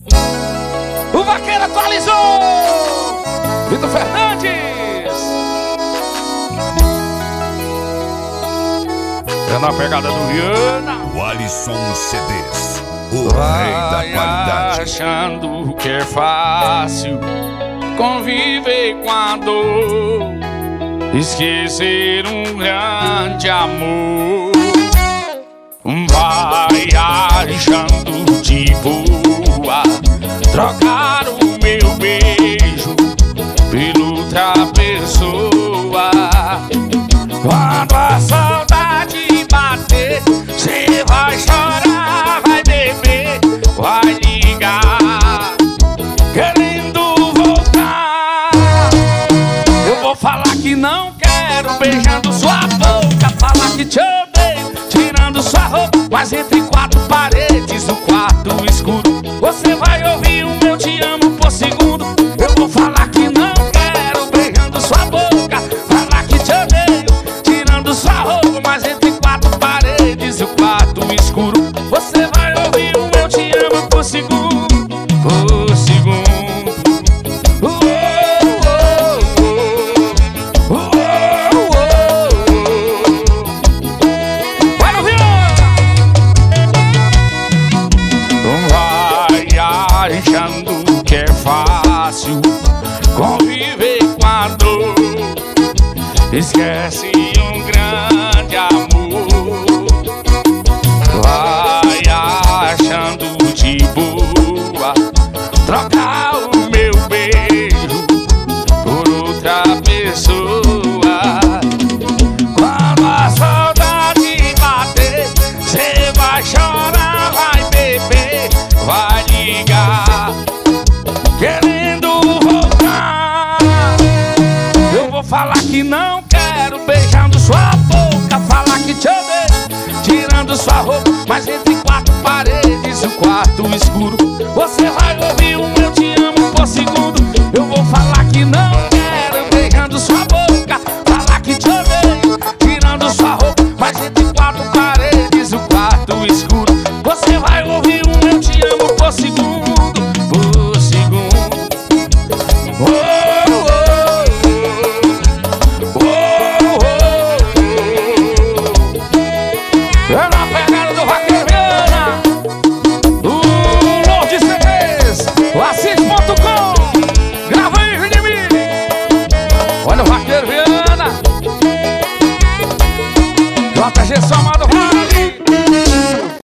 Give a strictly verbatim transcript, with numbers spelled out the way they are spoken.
O vaqueiro atualizou. Vitor Fernandes. É na pegada do Viana. O Alisson C Ds, o rei da qualidade. Achando que é fácil conviver com a dor, esquecer um grande amor. Vai achando de boa trocar o meu beijo pela outra pessoa. Quando a saudade bater, cê vai chorar, vai beber, vai ligar, querendo voltar. Eu vou falar que não quero, beijando sua boca, falar que te odeio, tirando sua roupa, mas entre quatro paredes, no quarto escuro, você vai ouvir o meu te amo por segundo. Eu vou falar que não quero, beijando sua boca, falar que te odeio, tirando sua roupa, mas entre quatro paredes, no quarto escuro, você vai ouvir o meu te amo por segundo, por segundo. Achando que é fácil conviver com a dor, esquece um grande amor. Vai achando de boa trocar o meu beijo por outra pessoa. Quando a saudade bater, cê vai chorar, vai beber, vai ligar, querendo voltar. Eu vou falar que não quero, beijando sua boca, falar que te odeio, tirando sua roupa, mas entre quatro paredes, o quarto escuro, você vai